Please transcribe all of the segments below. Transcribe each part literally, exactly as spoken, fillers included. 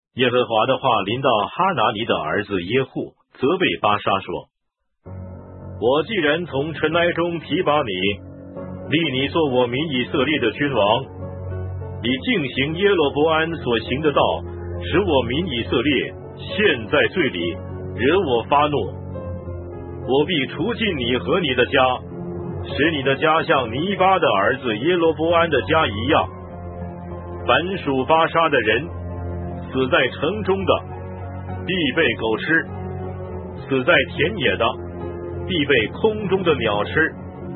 耶和华的话临到哈拿尼的儿子耶户，责备巴沙说：我既然从尘埃中提拔你，立你做我民以色列的君王，你敬行耶罗波安所行的道，使我民以色列陷在罪里，惹我发怒，我必除尽你和你的家，使你的家像尼巴的儿子耶罗波安的家一样。凡属巴沙的人，死在城中的，必被狗吃；死在田野的，必被空中的鸟吃。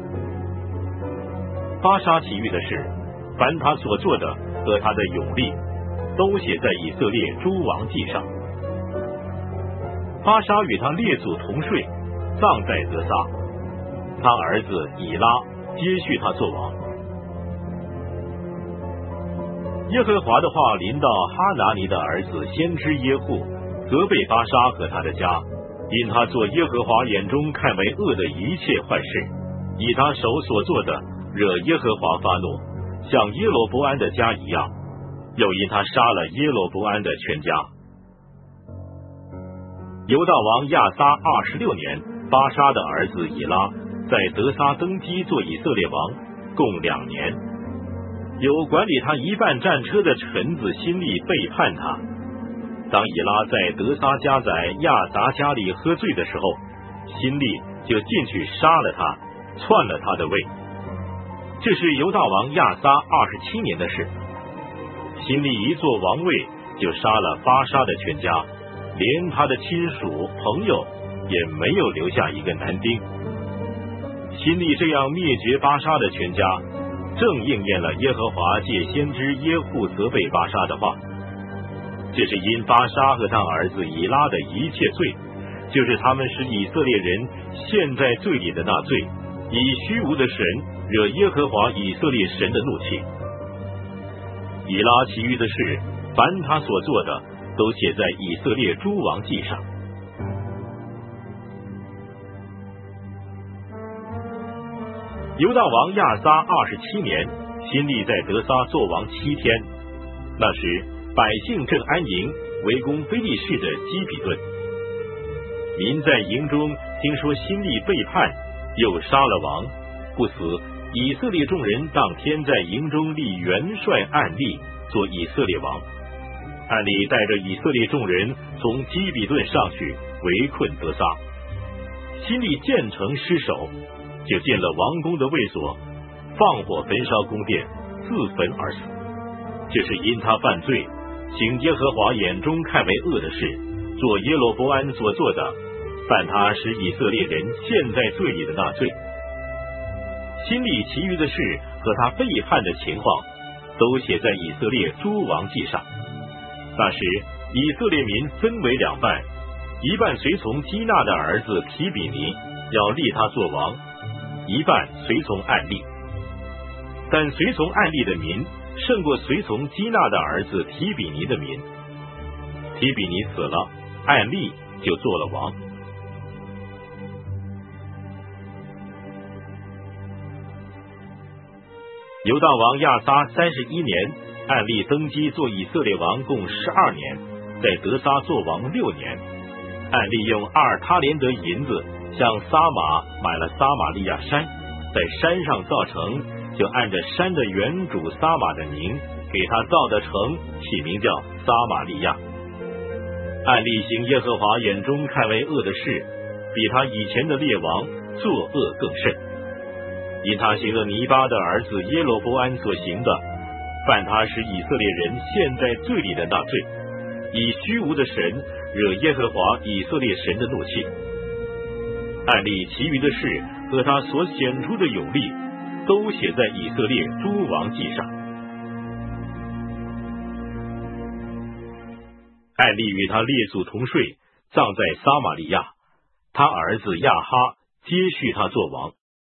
巴沙其余的事，凡他所做的和他的勇力，都写在以色列诸王记上。巴沙与他列祖同睡，葬在得撒，他儿子以拉接续他做王。耶和华的话临到哈拿尼的儿子先知耶户，责备巴沙和他的家，因他做耶和华眼中看为恶的一切坏事，以他手所做的惹耶和华发怒，像耶罗波安的家一样，又因他杀了耶罗波安的全家。犹大王亚撒二十六年，巴沙的儿子以拉在得撒登基做以色列王，共两年。有管理他一半战车的臣子辛利背叛他。当以拉在得撒家宰亚杂家里喝醉的时候，辛利就进去杀了他，篡了他的位。这是犹大王亚撒二十七年的事。辛利一做王位，就杀了巴沙的全家，连他的亲属朋友也没有留下一个男丁。辛利这样灭绝巴沙的全家，正应验了耶和华借先知耶户责备巴沙的话。这是因巴沙和他儿子以拉的一切罪，就是他们使以色列人陷在罪里的那罪，以虚无的神惹耶和华以色列神的怒气。以拉其余的事，凡他所做的，都写在以色列诸王记上。犹大王亚撒二十七年，辛利在得撒作王七天。那时百姓正安营，围攻非利士的基比顿。民在营中听说辛利背叛，又杀了王，不死。以色列众人当天在营中立元帅暗利做以色列王。暗利带着以色列众人从基比顿上去，围困得撒。辛利见城失守，就进了王宫的卫所，放火焚烧宫殿，自焚而死。这是因他犯罪，行耶和华眼中看为恶的事，做耶罗波安所做的，犯他使以色列人陷在罪里的那罪。辛利其余的事和他背叛的情况，都写在以色列诸王记上。那时以色列民分为两半，一半随从基纳的儿子提比尼，要立他做王，一半随从暗利。但随从暗利的民胜过随从基纳的儿子提比尼的民。提比尼死了，暗利就做了王。犹大王亚撒三十一年，暗利登基做以色列王，共十二年，在得撒做王六年。暗利用阿尔他连德银子向撒玛买了撒玛利亚山，在山上造城，就按着山的原主撒玛的名，给他造的城起名叫撒玛利亚。暗利行耶和华眼中看为恶的事，比他以前的列王作恶更甚。因他行了尼巴的儿子耶罗波安所行的，犯他使以色列人陷在罪里的那罪，以虚无的神惹耶和华以色列神的怒气。暗利其余的事和他所显出的勇力，都写在以色列诸王记上。暗利与他列祖同睡，葬在撒玛利亚，他儿子亚哈接续他做王。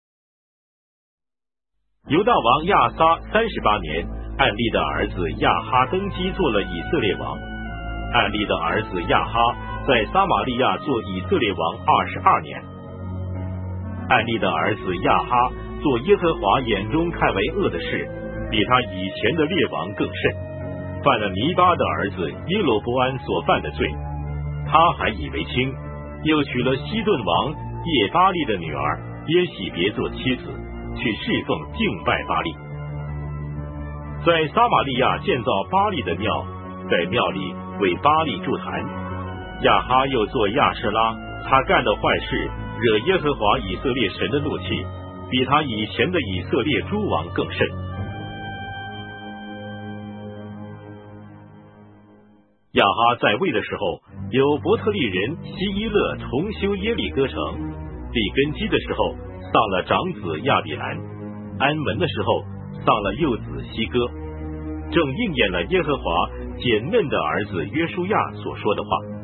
犹大王亚撒三十八年，暗利的儿子亚哈登基做了以色列王。暗利的儿子亚哈在撒玛利亚做以色列王二十二年。暗利的儿子亚哈做耶和华眼中看为恶的事，比他以前的列王更甚。 犯了尼巴的儿子耶罗波安所犯的罪，他还以为轻，又娶了西顿王耶巴利的女儿耶喜别做妻子，去侍奉敬拜巴利。在撒玛利亚建造巴利的庙，在庙里为巴利筑坛。亚哈又做亚舍拉，他干的坏事惹耶和华以色列神的怒气，比他以前的以色列诸王更甚。亚哈在位的时候，有伯特利人希伊勒重修耶利哥城，立根基的时候丧了长子亚比兰，安门的时候丧了幼子希哥，正应验了耶和华拣嫩的儿子约书亚所说的话。